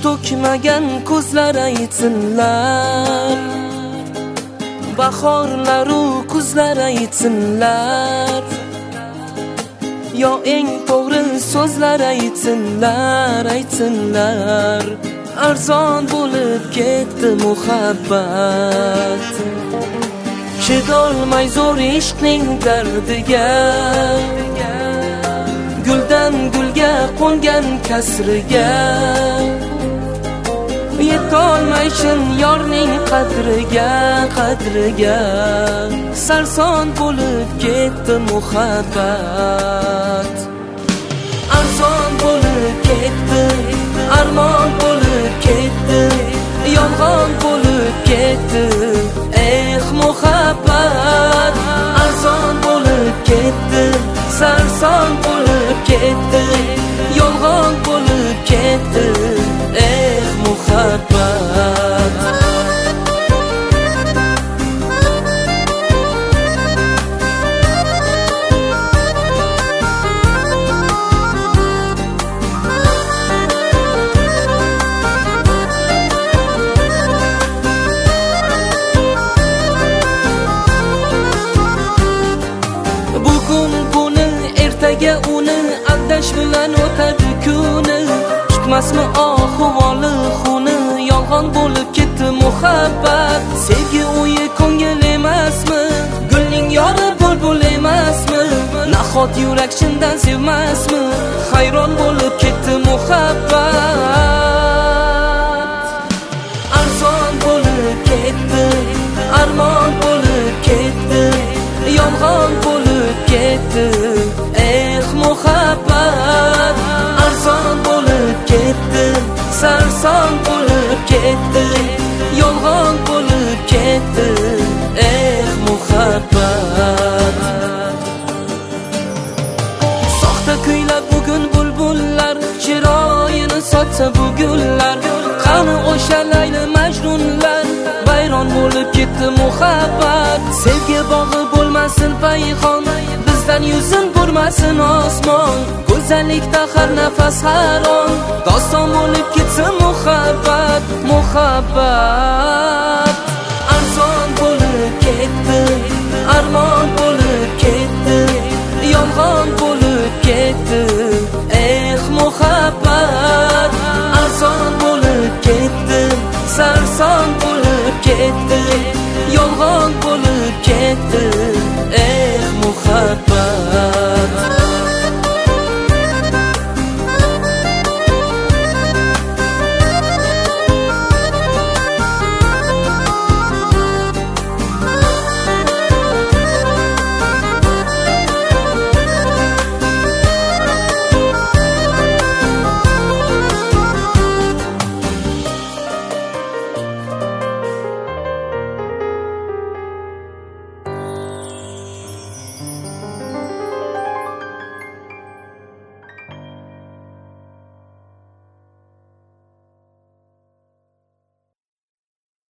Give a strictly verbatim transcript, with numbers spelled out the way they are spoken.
to'kmagan ko'zlar aytsinlar, bahorlaru kuzlar aytsinlar, yo eng to'g'ri so'zlar aytsinlar, aytsinlar. Arzon bo'lib ketdi muhabbat, chidolmay zo'r ishqning dardiga, guldan gulga qo'ngan kasriga, yetolmaysin yorning qadriga, qadriga. Sarson bo'lib ketdi muhabbat, arzon bo'lib ketdi, armon bo'lib ketdi, yolg'on bo'lib ketdi. Eh muhabbat, arzon bo'lib ketdi, sarson bo'lib ketdi, yolg'on bo'lib ketdi. Eh muhabbat. Bugun buni, ertaga uni aldash bilan o'tadi kuni. Tutmasmi ahvoli xuni, yolg'on bo'lib ketdi muhabbat. Sevgi o'yi ko'ngil emasmi, gulning yori bulbul emasmi? Nahot yurak chindan sevmasmi? Hayron bo'lib ketdi muhabbat. Arzon bo'lib ketdi, armon bo'lib ketdi, yolg'on bo'lib ketdi. Eh muhabbat, arzon bo'lib ketdi, sarson bo'lib ketdi, yolg'on bo'lib ketdi. Eh muhabbat. Soxta kuylab bugun bulbullar, chiroyini sotsa bu gullar. Qani o'sha layli majnunlar, bayron bo'lib ketdi muhabbat. Sevgi bog'i bo'lmasin payxon, bizdan yuzin burmasin osmon. Go'zallikda har nafas har on, doston bo'lib ketsin muhabbat, muhabbat.